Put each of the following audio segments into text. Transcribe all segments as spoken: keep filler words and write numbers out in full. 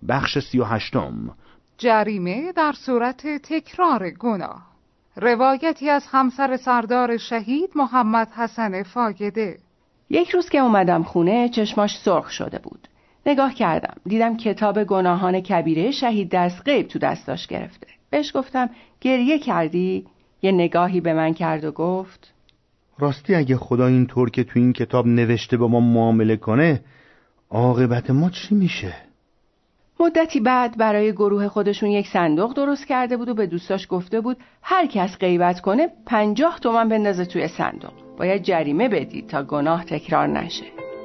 بخش سی و هشتم. جریمه در صورت تکرار گناه. روایتی از همسر سردار شهید محمد حسن فاقده. یک روز که اومدم خونه چشماش سرخ شده بود. نگاه کردم، دیدم کتاب گناهان کبیره شهید درس غیب تو دستاش گرفته. بهش گفتم گریه کردی؟ یه نگاهی به من کرد و گفت راستی اگه خدا اینطور که تو این کتاب نوشته با ما معامله کنه، عاقبت ما چی میشه؟ مدتی بعد برای گروه خودشون یک صندوق درست کرده بود و به دوستاش گفته بود هر کس غیبت کنه پنجاه تومن بندازه توی صندوق. باید جریمه بدید تا گناه تکرار نشه.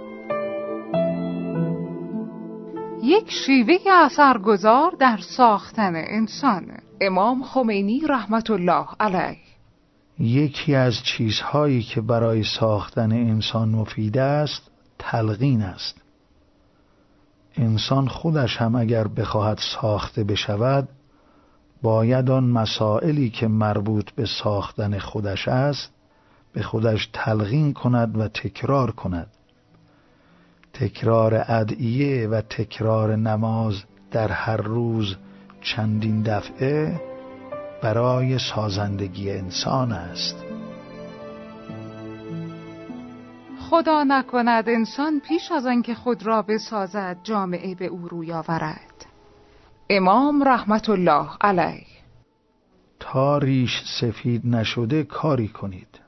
یک شیوه اثرگذار در ساختن انسان. امام خمینی رحمت الله علیه. یکی از چیزهایی که برای ساختن انسان مفید است تلقین است. انسان خودش هم اگر بخواهد ساخته بشود، باید آن مسائلی که مربوط به ساختن خودش است به خودش تلقین کند و تکرار کند. تکرار ادعیه و تکرار نماز در هر روز چندین دفعه برای سازندگی انسان است. خدا نکند انسان پیش از آنکه خود را بسازد جامعه به او روی آورد. امام رحمت الله علیه. تا ریش سفید نشده کاری کنید.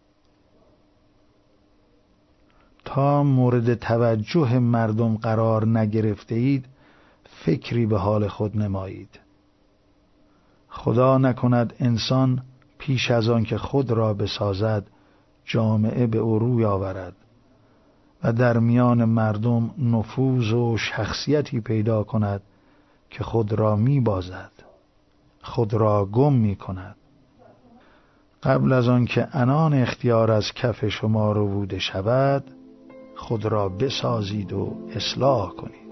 تا مورد توجه مردم قرار نگرفته اید فکری به حال خود نمایید. خدا نکند انسان پیش از آن که خود را بسازد جامعه به او روی آورد و در میان مردم نفوذ و شخصیتی پیدا کند که خود را می بازد، خود را گم می کند. قبل از آن که عنان اختیار از کف شما ربوده شود خود را بسازید و اصلاح کنید.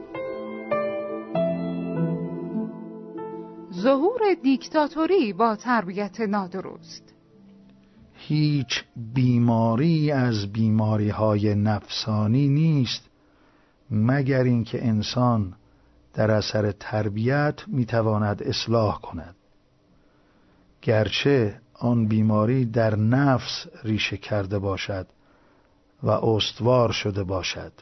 ظهور دیکتاتوری با تربیت نادرست. هیچ بیماری از بیماری‌های نفسانی نیست مگر اینکه انسان در اثر تربیت میتواند اصلاح کند، گرچه آن بیماری در نفس ریشه کرده باشد و استوار شده باشد.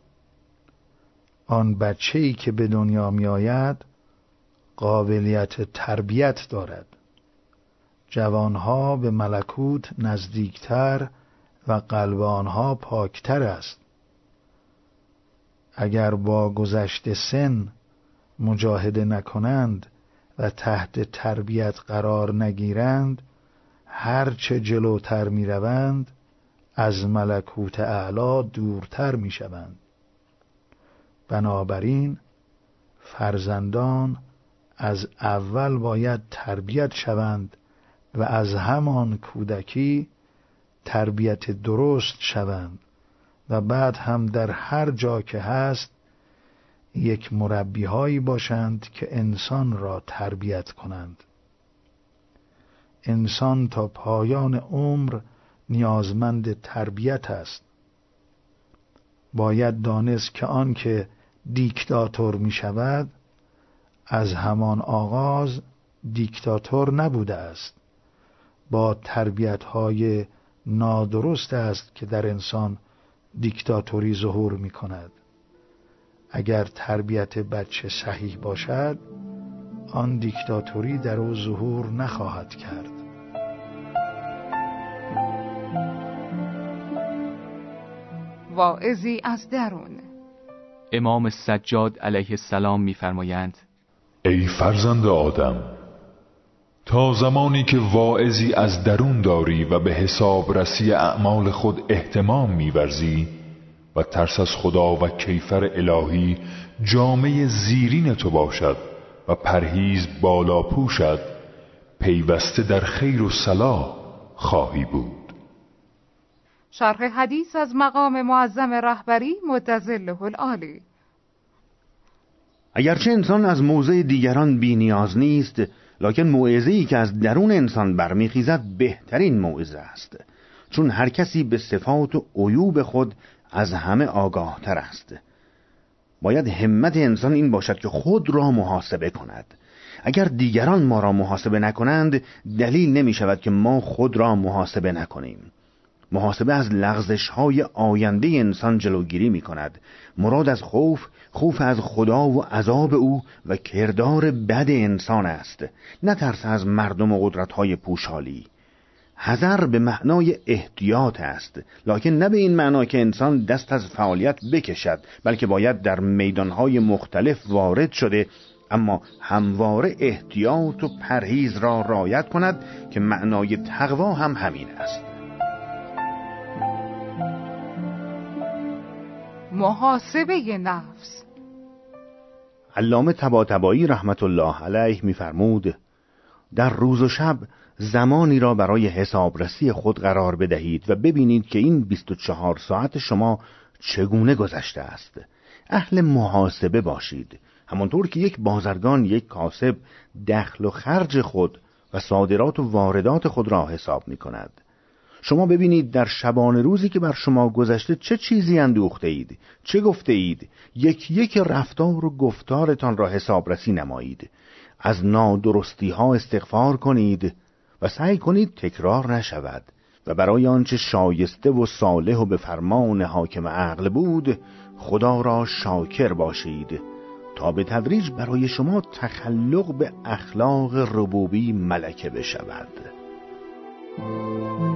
آن بچه‌ای که به دنیا می آید قابلیت تربیت دارد. جوانها به ملکوت نزدیکتر و قلب آنها پاکتر است. اگر با گذشت سن مجاهده نکنند و تحت تربیت قرار نگیرند، هرچه جلوتر می روند از ملکوت اعلی دورتر می شوند. بنابراین فرزندان از اول باید تربیت شوند و از همان کودکی تربیت درست شوند و بعد هم در هر جا که هست یک مربی هایی باشند که انسان را تربیت کنند. انسان تا پایان عمر نیازمند تربیت است. باید دانست که آن که دیکتاتور می شود از همان آغاز دیکتاتور نبوده است. با تربیت‌های نادرست است که در انسان دیکتاتوری ظهور می کند. اگر تربیت بچه صحیح باشد آن دیکتاتوری در او ظهور نخواهد کرد. واعظی از درون. امام سجاد علیه السلام می‌فرمایند: ای فرزند آدم، تا زمانی که واعظی از درون داری و به حسابرسی اعمال خود اهتمام می‌ورزی و ترس از خدا و کیفر الهی جامه زیرین تو باشد و پرهیز بالا پوشد، پیوسته در خیر و صلاح خواهی بود. شرح حدیث از مقام معظم رهبری متظله العالی. اگرچه انسان از موضع دیگران بی نیاز نیست، لکن موعظه‌ای که از درون انسان برمیخیزد بهترین موعظه است، چون هر کسی به صفات و عیوب خود از همه آگاه تر است. باید همت انسان این باشد که خود را محاسبه کند. اگر دیگران ما را محاسبه نکنند، دلیل نمی شود که ما خود را محاسبه نکنیم. محاسبه از لغزش‌های آینده انسان جلوگیری می کند. مراد از خوف، خوف از خدا و عذاب او و کردار بد انسان است، نه ترس از مردم و قدرت‌های پوشالی. حذر به معنای احتیاط است، لکن نه به این معنا که انسان دست از فعالیت بکشد، بلکه باید در میدانهای مختلف وارد شده، اما همواره احتیاط و پرهیز را رعایت کند که معنای تقوا هم همین است. محاسبه نفس. علامه طباطبایی رحمت الله علیه می‌فرمود: در روز و شب زمانی را برای حسابرسی خود قرار بدهید و ببینید که این بیست و چهار ساعت شما چگونه گذشته است. اهل محاسبه باشید، همانطور که یک بازرگان، یک کاسب دخل و خرج خود و صادرات و واردات خود را حساب می کند. شما ببینید در شبانه روزی که بر شما گذشته چه چیزی اندوخته اید، چه گفته اید، یک یک رفتار و گفتارتان را حسابرسی نمایید. از نادرستی ها استغفار کنید و سعی کنید تکرار نشود و برای آنچه شایسته و صالح و به فرمان حاکم عقل بود خدا را شاکر باشید تا به تدریج برای شما تخلق به اخلاق ربوبی ملکه بشود.